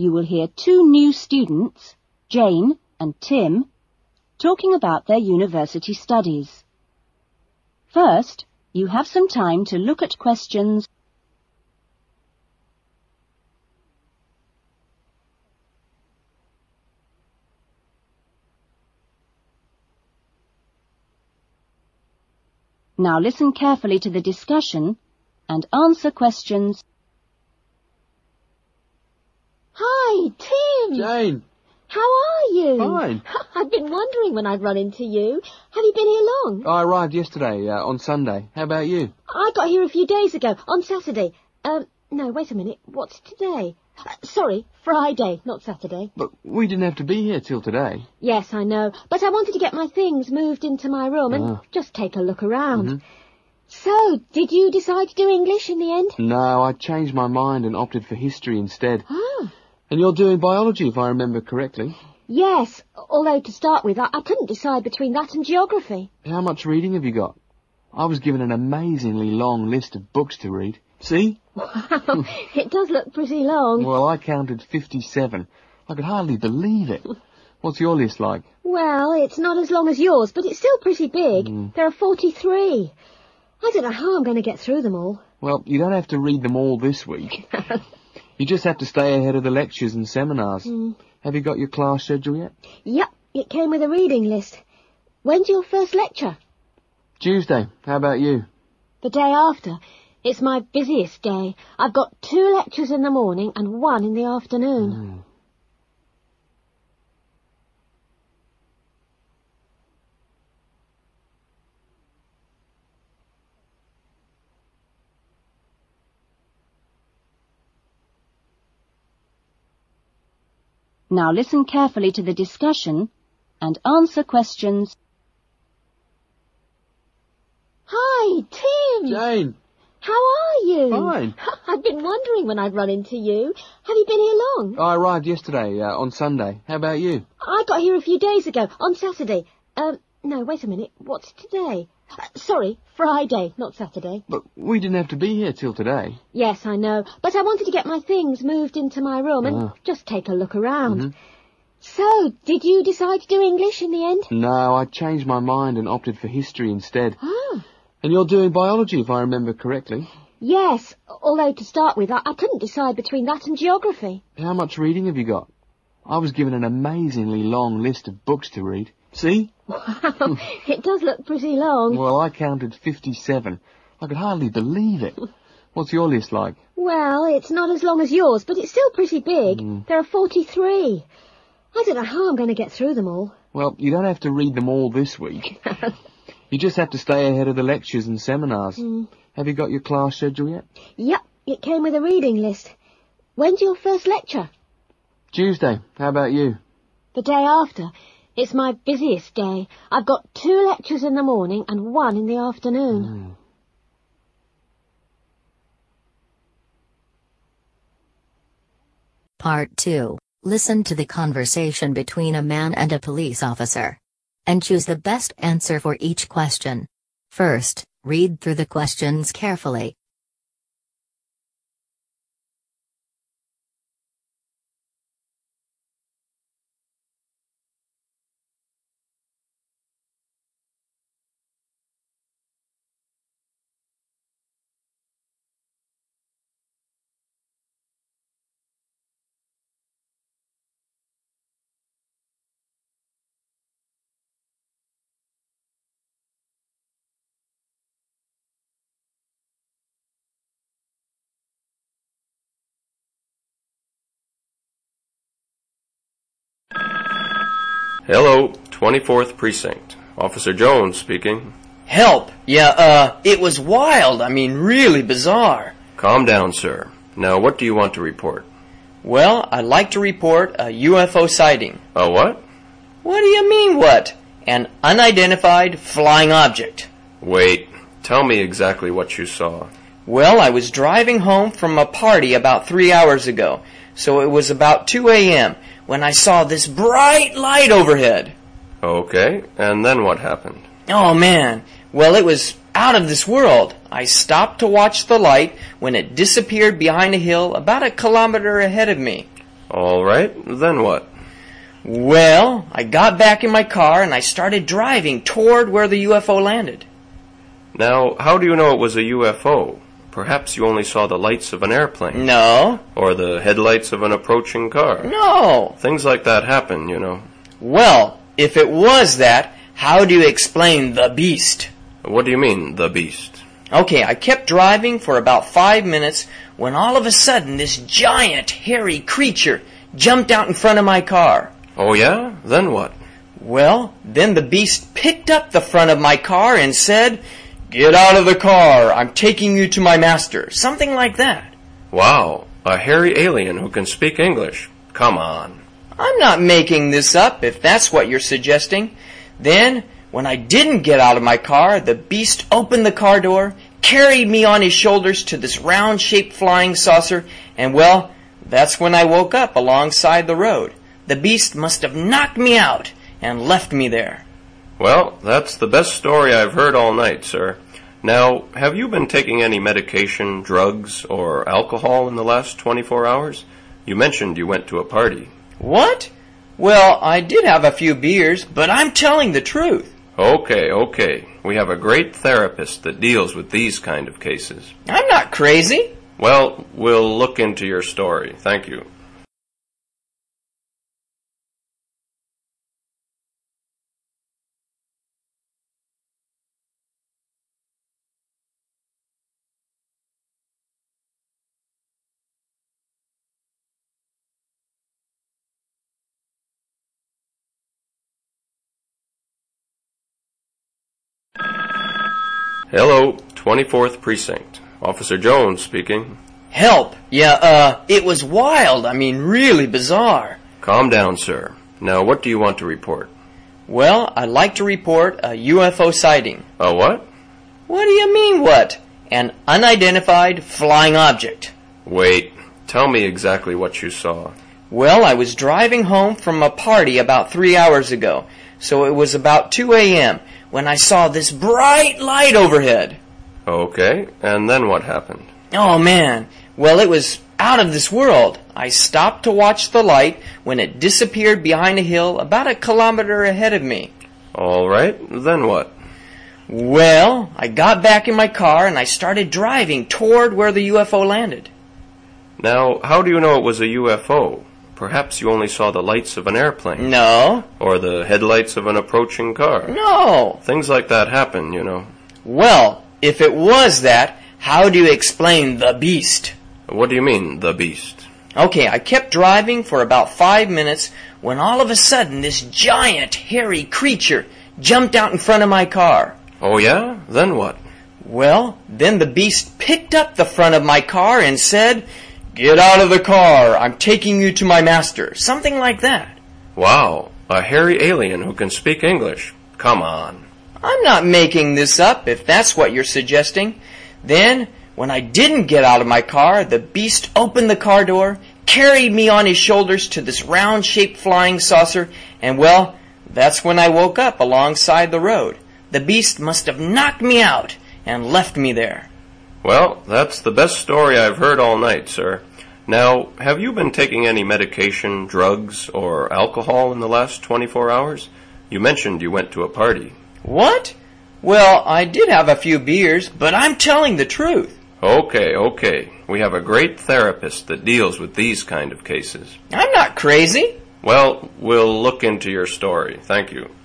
you will hear two new students, Jane and Tim, talking about their university studies. First, you have some time to look at questions Now listen carefully to the discussion and answer questions. Hi, Tim. Jane. How are you? Fine. I've been wondering when I'd run into you. Have you been here long? I arrived yesterday, on Sunday. How about you? I got here a few days ago, on Saturday. No, wait a minute. What's today? Sorry, Friday, not Saturday. But we didn't have to be here till today. Yes, I know. But I wanted to get my things moved into my room and just take a look around. Mm-hmm. So, did you decide to do English in the end? No, I changed my mind and opted for history instead. Ah. And you're doing biology, if I remember correctly. Yes, although to start with, I couldn't decide between that and geography. How much reading have you got? I was given an amazingly long list of books to read. See? Wow, it does look pretty long. Well, I counted 57. I could hardly believe it. What's your list like? Well, it's not as long as yours, but it's still pretty big. There are 43. I don't know how I'm going to get through them all. Well, you don't have to read them all this week. You just have to stay ahead of the lectures and seminars. Have you got your class schedule yet? Yep, it came with a reading list. When's your first lecture? Tuesday. How about you? The day after. It's my busiest day. I've got 2 lectures in the morning and 1 in the afternoon. Now listen carefully to the discussion and answer questions. Hi, Tim. Jane. How are you? Fine. I've been wondering when I'd run into you. Have you been here long? I arrived yesterday, on Sunday. How about you? I got here a few days ago, on Saturday. No, wait a minute. What's today? Sorry, Friday, not Saturday. But we didn't have to be here till today. Yes, I know. But I wanted to get my things moved into my room and just take a look around. So, did you decide to do English in the end? No, I changed my mind and opted for history instead. Ah. And you're doing biology, if I remember correctly. Yes, although to start with, I couldn't decide between that and geography. How much reading have you got? I was given an amazingly long list of books to read. See? Wow, it does look pretty long. Well, I counted 57. I could hardly believe it. What's your list like? Well, it's not as long as yours, but it's still pretty big. There are 43. I don't know how I'm going to get through them all. Well, you don't have to read them all this week. You just have to stay ahead of the lectures and seminars. Have you got your class schedule yet? Yep, it came with a reading list. When's your first lecture? Tuesday. How about you? The day after. It's my busiest day. I've got 2 lectures in the morning and 1 in the afternoon. Part 2. Listen to the conversation between a man and a police officer. And choose the best answer for each question. First, read through the questions carefully. Hello, 24th Precinct. Officer Jones speaking. Help! Yeah, it was wild. I mean, really bizarre. Calm down, sir. Now, what do you want to report? Well, I'd like to report a UFO sighting. A what? What do you mean, what? An unidentified flying object. Wait, tell me exactly what you saw. Well, I was driving home from a party about 3 hours ago, so it was about 2 a.m. when I saw this bright light overhead. Okay, and then what happened? Oh, man. Well, it was out of this world. I stopped to watch the light when it disappeared behind a hill about 1 kilometer ahead of me. All right, then what? Well, I got back in my car and I started driving toward where the UFO landed. Now, how do you know it was a UFO? Perhaps you only saw the lights of an airplane. No. Or the headlights of an approaching car. No. Things like that happen, you know. Well, if it was that, how do you explain the beast? What do you mean, the beast? Okay, I kept driving for about 5 minutes when all of a sudden this giant, hairy creature jumped out in front of my car. Oh yeah? Then what? Well, then the beast picked up the front of my car and said, "Get out of the car, I'm taking you to my master." Something like that. Wow, a hairy alien who can speak English. Come on. I'm not making this up, if that's what you're suggesting. Then, when I didn't get out of my car, the beast opened the car door, carried me on his shoulders to this round-shaped flying saucer, and well, that's when I woke up alongside the road. The beast must have knocked me out and left me there. Well, that's the best story I've heard all night, sir. Now, have you been taking any medication, drugs, or alcohol in the last 24 hours? You mentioned you went to a party. What? Well, I did have a few beers, but I'm telling the truth. Okay. We have a great therapist that deals with these kind of cases. I'm not crazy. Well, we'll look into your story. Thank you. Hello, 24th Precinct. Officer Jones speaking. Help. Yeah, it was wild. I mean, really bizarre. Calm down, sir. Now, what do you want to report? Well, I'd like to report a UFO sighting. A what? What do you mean, what? An unidentified flying object. Wait, tell me exactly what you saw. Well, I was driving home from a party about 3 hours ago, so it was about 2 a.m. when I saw this bright light overhead. Okay, and then what happened? Oh, man. Well, it was out of this world. I stopped to watch the light when it disappeared behind a hill about 1 kilometer ahead of me. All right, then what? Well, I got back in my car and I started driving toward where the UFO landed. Now, how do you know it was a UFO? Perhaps you only saw the lights of an airplane. No. Or the headlights of an approaching car. No. Things like that happen, you know. Well, if it was that, how do you explain the beast? What do you mean, the beast? Okay, I kept driving for about 5 minutes when all of a sudden this giant, hairy creature jumped out in front of my car. Oh yeah? Then what? Well, then the beast picked up the front of my car and said, "Get out of the car, I'm taking you to my master." Something like that. Wow, a hairy alien who can speak English. Come on. I'm not making this up, if that's what you're suggesting. Then, when I didn't get out of my car, the beast opened the car door, carried me on his shoulders to this round-shaped flying saucer, and well, that's when I woke up alongside the road. The beast must have knocked me out and left me there. Well, that's the best story I've heard all night, sir. Now, have you been taking any medication, drugs, or alcohol in the last 24 hours? You mentioned you went to a party. What? Well, I did have a few beers, but I'm telling the truth. Okay. We have a great therapist that deals with these kind of cases. I'm not crazy. Well, we'll look into your story. Thank you.